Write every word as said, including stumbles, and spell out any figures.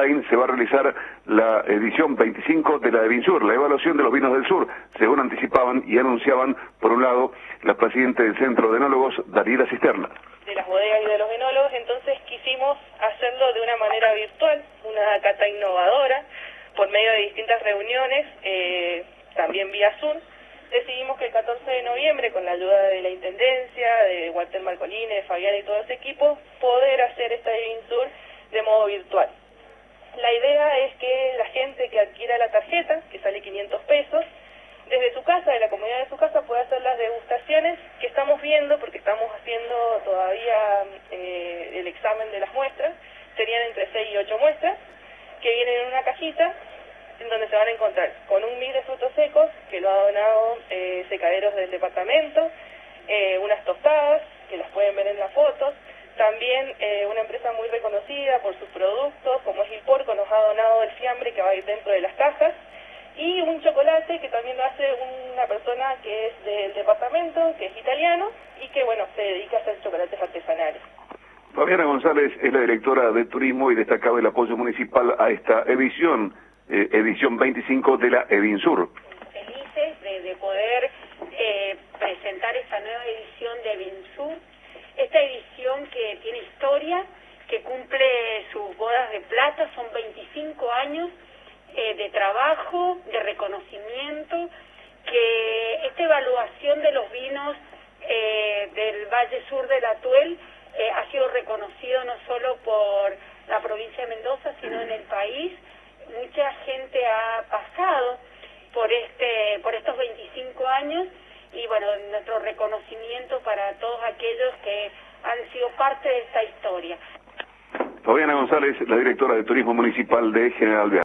online se va a realizar la edición veinticinco de la Evinsur, la evaluación de los vinos del sur, según anticipaban y anunciaban, por un lado, la presidenta del Centro de Enólogos, Daniela Cisterna. De las bodegas y de los enólogos, entonces quisimos hacerlo de una manera virtual, una cata innovadora, por medio de distintas reuniones, eh, también vía Zoom. Decidimos que el catorce de noviembre, con la ayuda de la Intendencia, de Walter Marcolini, de Fabián y todo ese equipo, poder hacer esta Evinsur de modo virtual. La idea es que la gente que adquiera la tarjeta, que sale quinientos pesos, desde su casa, de la comunidad de su casa, pueda hacer las degustaciones que estamos viendo, porque estamos haciendo todavía eh, el examen de las muestras. Serían entre seis y ocho muestras, que vienen en una cajita, en donde se van a encontrar con un mix de frutos secos, que lo ha donado eh, secaderos del departamento, eh, unas tostadas, que las pueden ver en las fotos, también eh, una empresa muy reconocida por sus productos, como es Il Porco, nos ha donado el fiambre que va a ir dentro de las cajas, y un chocolate que también lo hace una persona que es del departamento, que es italiano, y que, bueno, se dedica a hacer chocolates artesanales. Fabiana González es la directora de Turismo y destacaba el apoyo municipal a esta edición, eh, edición veinticinco de la Evinsur. Felices de, de poder eh, presentar esta nueva edición de Evinsur, esta edición que tiene historia, que cumple sus bodas de plata, son veinticinco años eh, de trabajo, de reconocimiento, que esta evaluación de los vinos eh, del Valle Sur del Atuel eh, ha sido reconocido no solo por la provincia de Mendoza, sino en el país. Mucha gente ha pasado por este por estos veinticinco años y bueno, nuestro reconocimiento para todos aquellos que han sido parte de esta historia. Fabiana González, la directora de Turismo Municipal de General Alvear.